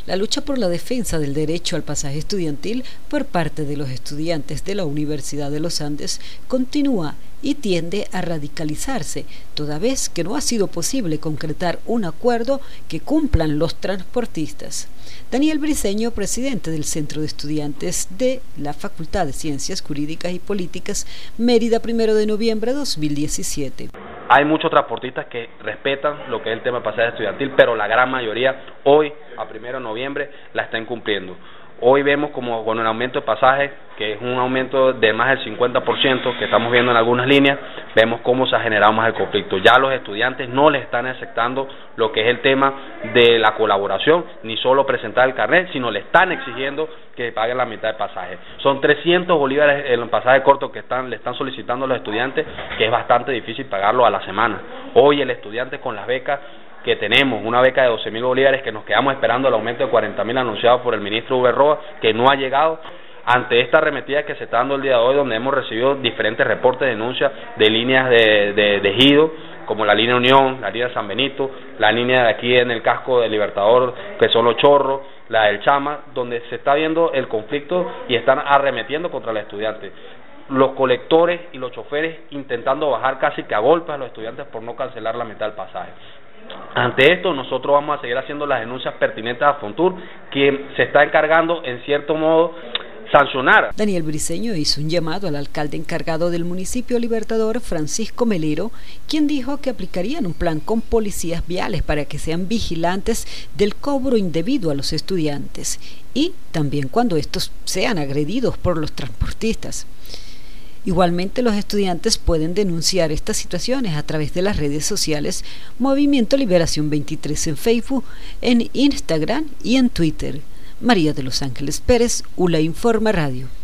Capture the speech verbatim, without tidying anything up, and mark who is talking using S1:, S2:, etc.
S1: La lucha por la defensa del derecho al pasaje estudiantil por parte de los estudiantes de la Universidad de los Andes continúa y tiende a radicalizarse, toda vez que no ha sido posible concretar un acuerdo que cumplan los transportistas. Daniel Briceño, presidente del Centro de Estudiantes de la Facultad de Ciencias Jurídicas y Políticas, Mérida, primero de noviembre de dos mil diecisiete.
S2: Hay muchos transportistas que respetan lo que es el tema del pasaje estudiantil, pero la gran mayoría hoy, a primero de noviembre, la está incumpliendo. Hoy vemos como con el aumento de pasajes, que es un aumento de más del cincuenta por ciento que estamos viendo en algunas líneas, vemos cómo se ha generado más el conflicto. Ya los estudiantes no les están aceptando lo que es el tema de la colaboración, ni solo presentar el carnet, sino le están exigiendo que paguen la mitad de pasaje. Son trescientos bolívares en el pasaje corto que están le están solicitando a los estudiantes, que es bastante difícil pagarlo a la semana. Hoy el estudiante con las becas que tenemos, una beca de doce mil bolívares que nos quedamos esperando el aumento de cuarenta mil anunciado por el ministro Uber Roa, que no ha llegado, ante esta arremetida que se está dando el día de hoy, donde hemos recibido diferentes reportes, denuncias de líneas de, de, de ejido, como la línea Unión, la línea San Benito, la línea de aquí en el casco del Libertador, que son los Chorros, la del Chama, donde se está viendo el conflicto y están arremetiendo contra los estudiantes. Los colectores y los choferes intentando bajar casi que a golpes a los estudiantes por no cancelar la mitad del pasaje. Ante esto, nosotros vamos a seguir haciendo las denuncias pertinentes a Fontur, que se está encargando, en cierto modo, sancionar.
S1: Daniel Briceño hizo un llamado al alcalde encargado del municipio Libertador, Francisco Melero, quien dijo que aplicarían un plan con policías viales para que sean vigilantes del cobro indebido a los estudiantes y también cuando estos sean agredidos por los transportistas. Igualmente, los estudiantes pueden denunciar estas situaciones a través de las redes sociales Movimiento Liberación veintitrés en Facebook, en Instagram y en Twitter. María de los Ángeles Pérez, U L A Informa Radio.